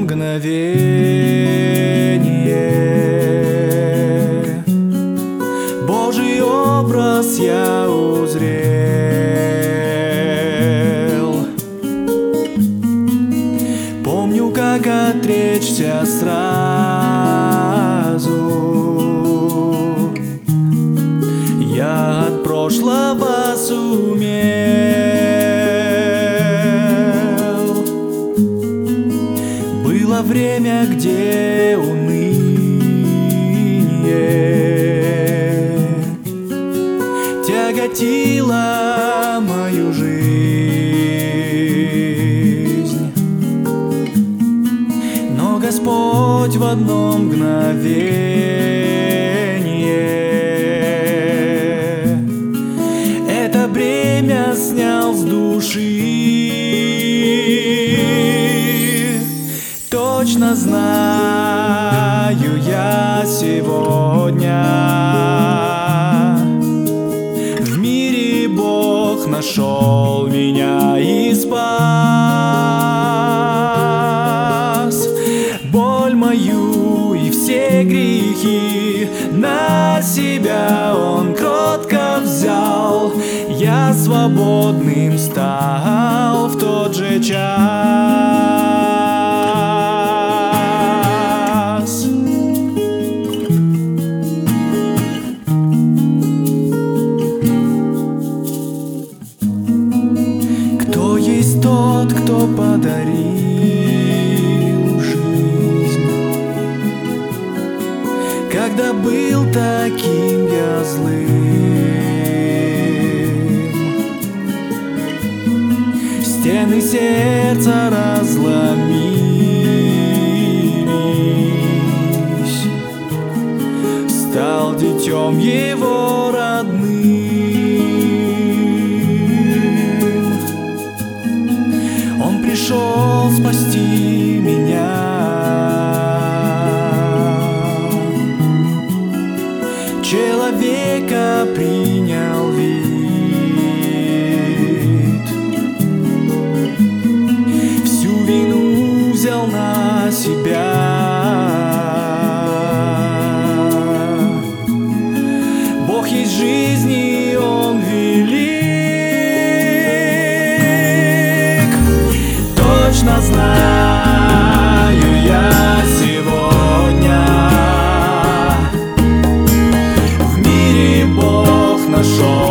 мгновение Божий образ я узрел. Помню, как отречься сразу я от прошлого сумел. Было время, где уныние тяготило мою жизнь, но Господь в одно мгновение это бремя снял с души. Точно знаю я сегодня, в мире Бог нашел меня и спас. Боль мою и все грехи на себя Он кротко взял. Я свободным стал в тот же час. Кто есть тот, кто подарил жизнь, когда был таким я злым? Стены сердца разломились, стал детем его родным. Он пришел спасти меня, человека принял вид, всю вину взял на себя. Бог есть жизнь, и Он велик. Точно знаю я сегодня, в мире Бог нашел